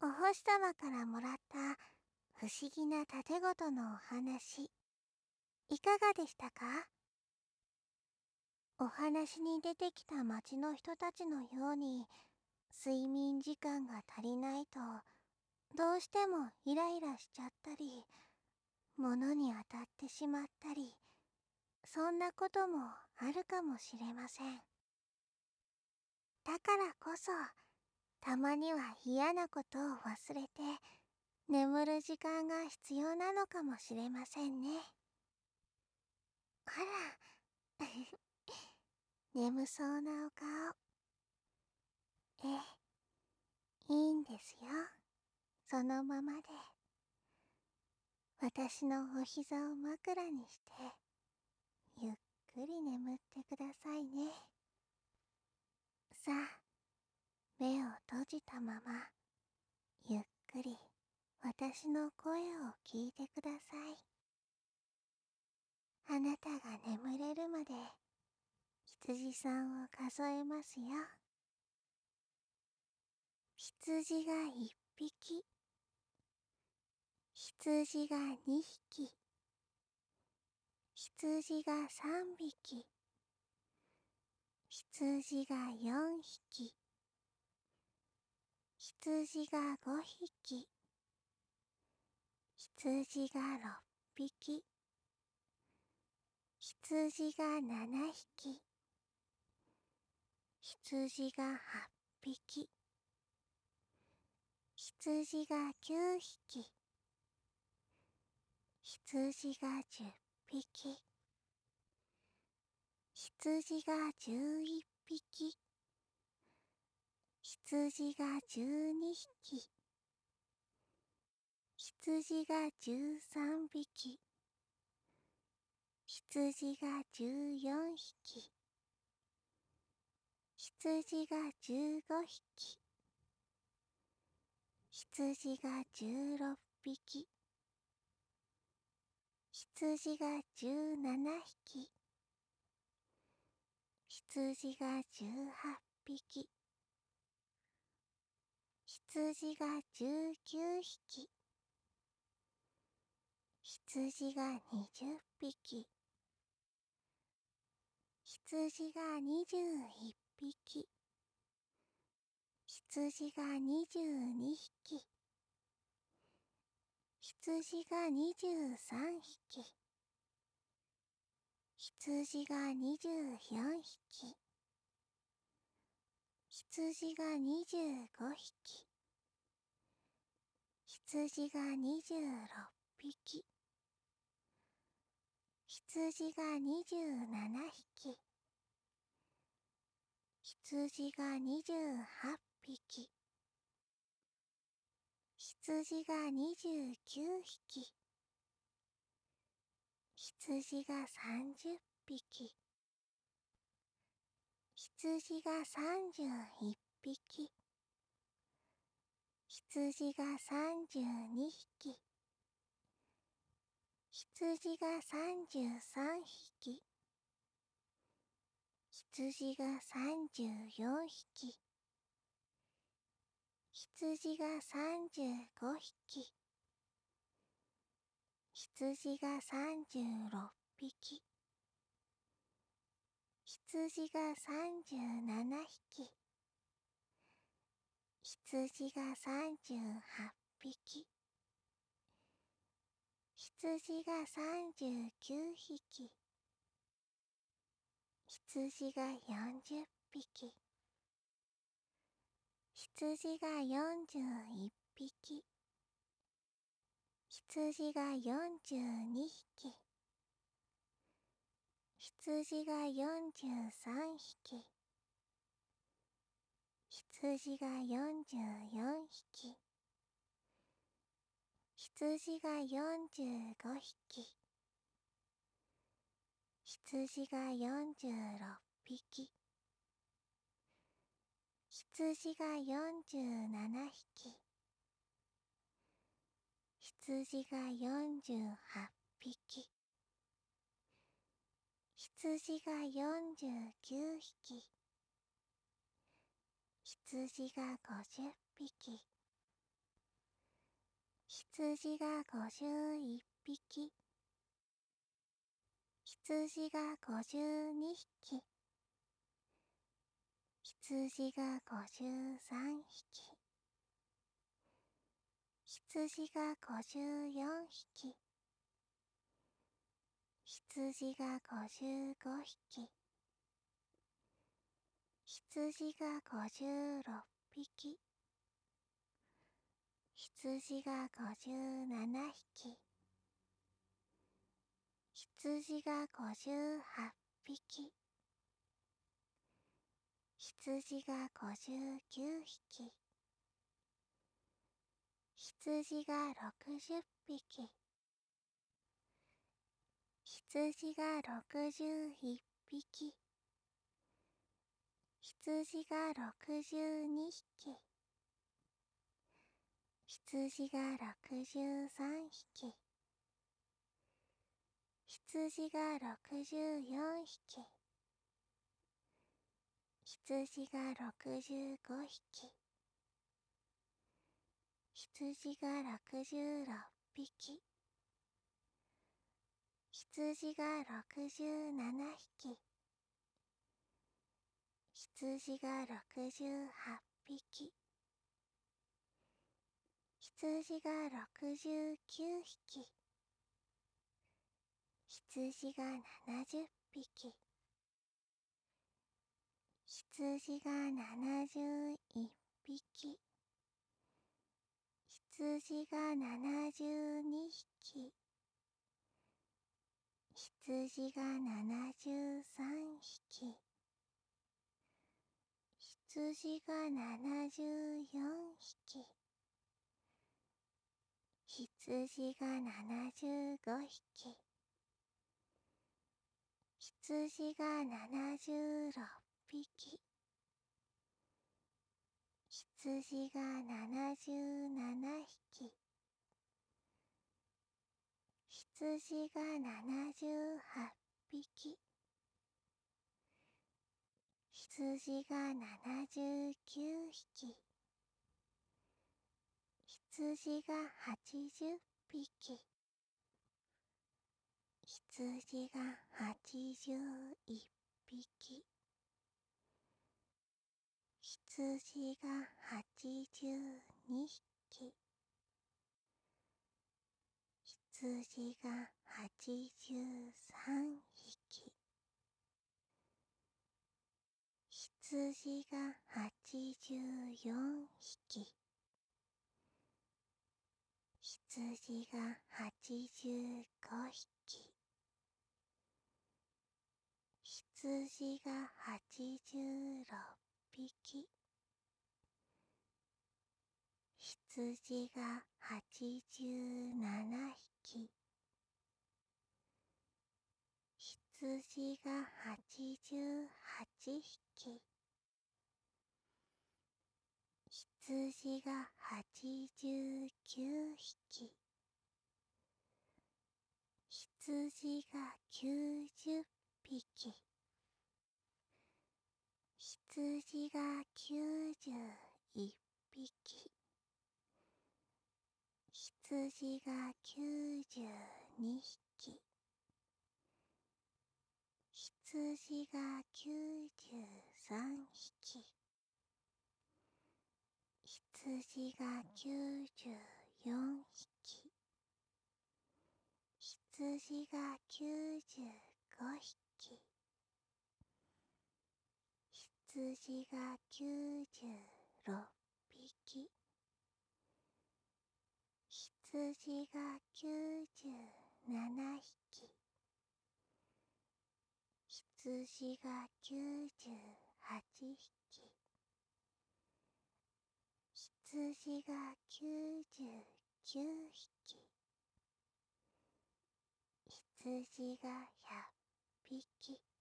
お星様からもらった不思議な盾事のお話、いかがでしたか？お話に出てきた町の人たちのように、睡眠時間が足りないと、どうしてもイライラしちゃったり、物に当たってしまったり、そんなこともあるかもしれません。だからこそ、たまには嫌なことを忘れて、眠る時間が必要なのかもしれませんね。あら、眠そうなお顔。ええ、いいんですよ。そのままで。私のお膝を枕にして、ゆっくり眠ってくださいね。さあ、目を閉じたまま、ゆっくり私の声を聞いてください。あなたが眠れるまで、羊さんを数えますよ。羊が1匹、羊が2匹、羊が3匹、羊が4匹、羊が5匹、羊が6匹、羊が7匹、羊が8匹、羊が9匹、羊が10匹、羊が11匹、羊が12匹、羊が13匹、羊が14匹、羊が15匹、羊が16匹、羊が17匹、羊が18匹、羊が19匹、羊が20匹、羊が21匹、羊が22匹、羊が23匹、羊が24匹、羊が25匹、羊が26匹、羊が27匹、羊が28匹、羊が29匹、羊が30匹、羊が31匹、羊が32匹、羊が33匹、羊が34匹、羊が35匹、羊が36匹、羊が37匹、羊が38匹、羊が39匹、羊が40匹、羊が41匹、羊が42匹、羊が43匹、羊が44匹、羊が45匹、羊が46匹、羊が47匹、羊が48匹、羊が49匹、羊が50匹、 羊が51匹、羊が52匹、羊が53匹、羊が54匹、羊が55匹、羊が56匹、羊が57匹、羊が58匹、羊が59匹、羊が60匹、羊が61匹、羊が62匹、羊が63匹、羊が64匹、羊が65匹、羊が66匹、羊が67匹、羊が68匹、羊が69匹、羊が70匹、羊が71匹、羊が72匹、羊が73匹、羊が74匹、羊が75匹、羊が76匹、羊が77匹、羊が78匹、羊が79匹、羊が80匹、羊が81匹、羊が82匹、羊が83匹、羊が84匹、羊が85匹、羊が86匹、羊が87匹、羊が88匹、羊が89匹、羊が90匹、羊が91匹、羊が92匹、羊が93匹、羊が94匹、羊が95匹、羊が96匹、羊が97匹、羊が98匹、羊が99匹、羊が100匹、